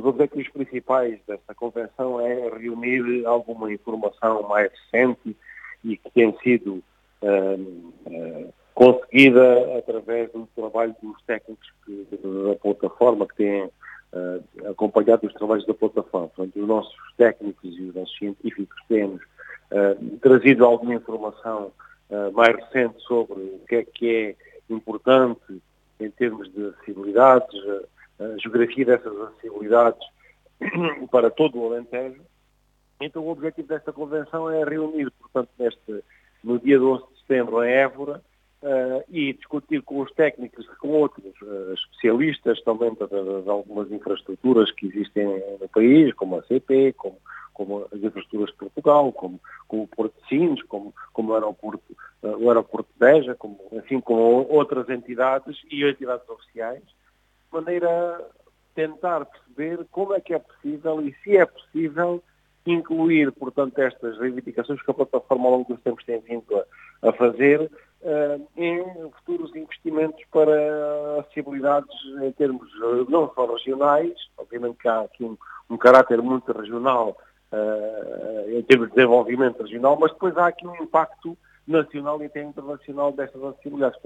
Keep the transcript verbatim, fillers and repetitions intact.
os objetivos principais desta convenção é reunir alguma informação mais recente e que tem sido uh, uh, conseguida através do trabalho dos técnicos que, da plataforma, que têm uh, acompanhado os trabalhos da plataforma. Portanto, os nossos técnicos e os nossos científicos têm-nos uh, trazido alguma informação uh, mais recente sobre o que é que é importante em termos de acessibilidades, a geografia dessas acessibilidades para todo o Alentejo. Então o objetivo desta convenção é reunir, portanto, neste, no dia doze de setembro em Évora, uh, e discutir com os técnicos e com outros uh, especialistas também de, de, de algumas infraestruturas que existem no país, como a C P, como, como as infraestruturas de Portugal, como, como o Porto de Sines, como, como o aeroporto, uh, o aeroporto de Beja, como, assim como outras entidades e entidades oficiais, de maneira a tentar perceber como é que é possível e se é possível incluir, portanto, estas reivindicações que a plataforma ao longo dos tempos tem vindo a, a fazer uh, em futuros investimentos para acessibilidades em termos uh, não só regionais, obviamente que há aqui um, um caráter muito regional uh, em termos de desenvolvimento regional, mas depois há aqui um impacto nacional e até internacional destas acessibilidades.